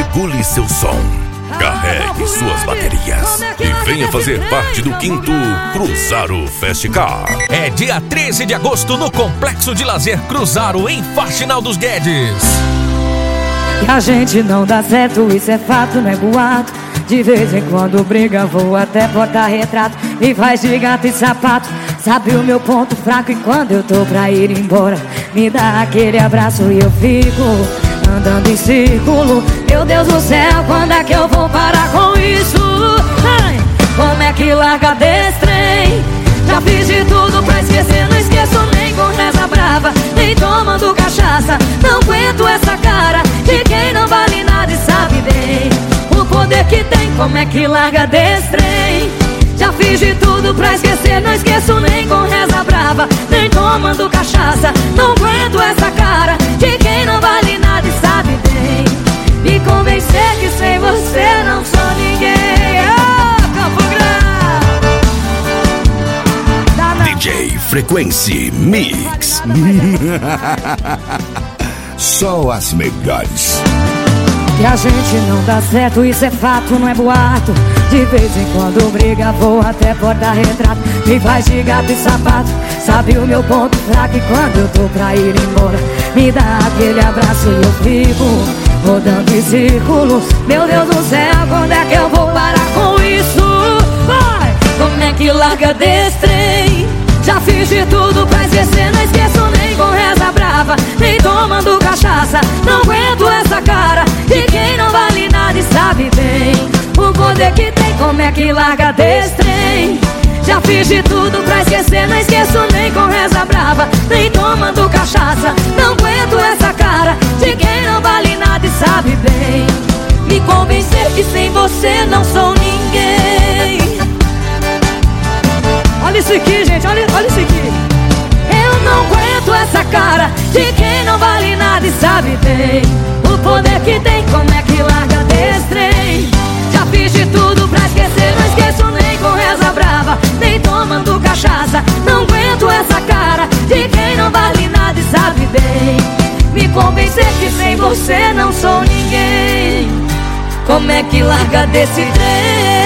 Regule seu som, carregue suas baterias e venha fazer parte do 5º Cruzaro Festicar. É dia 13 de agosto no Complexo de Lazer Cruzaro, em Faxinal dos Guedes. E a gente não dá certo, isso é fato, não é boato. De vez em quando briga, vou até botar retrato. Me faz de gato e sapato, sabe o meu ponto fraco. E quando eu tô pra ir embora, me dá aquele abraço e eu fico andando em círculo. Meu Deus do céu, quando é que eu vou parar com isso? Ai, como é que larga desse trem? Já fiz de tudo pra esquecer, não esqueço nem com reza brava, nem tomando cachaça. Não aguento essa cara de quem não vale nada e sabe bem o poder que tem. Como é que larga desse trem? Já fiz de tudo pra esquecer, não esqueço nem com reza brava, nem tomando cachaça. Não aguento essa cara de quem não vale nada e sabe bem me convencer que sem você não sou ninguém. Campo Grande DJ Frequency Mix. Só as melhores. E a gente não dá certo, isso é fato, não é boato. De vez em quando briga, vou até botar retrato. Me faz de gato e sapato, sabe o meu ponto fraco. E quando eu tô pra ir embora, me dá aquele abraço e eu fico rodando em círculos. Meu Deus do céu, quando é que eu vou parar com isso? Vai! Como é que larga desse trem? Já fiz de tudo pra esquecer, não esqueço nem com reza brava, nem tomando cachaça. Não aguento essa cara de quem não vale nada e sabe bem o poder que tem. Como é que larga desse trem? Já fiz de tudo pra esquecer, não esqueço nem com reza brava, nem tomando cachaça. Não aguento essa cara de quem não vale nada e sabe bem me convencer que sem você não sou ninguém. Olha isso aqui, gente, olha isso aqui. Eu não aguento essa cara de quem não vale nada e sabe bem o poder que tem. Como é que larga desse trem? Já fiz de tudo pra esquecer, não esqueço nem com reza brava, nem tomando cachaça. Não aguento essa cara de quem não vale nada e sabe bem me convencer que sem você não sou ninguém. Como é que larga desse trem?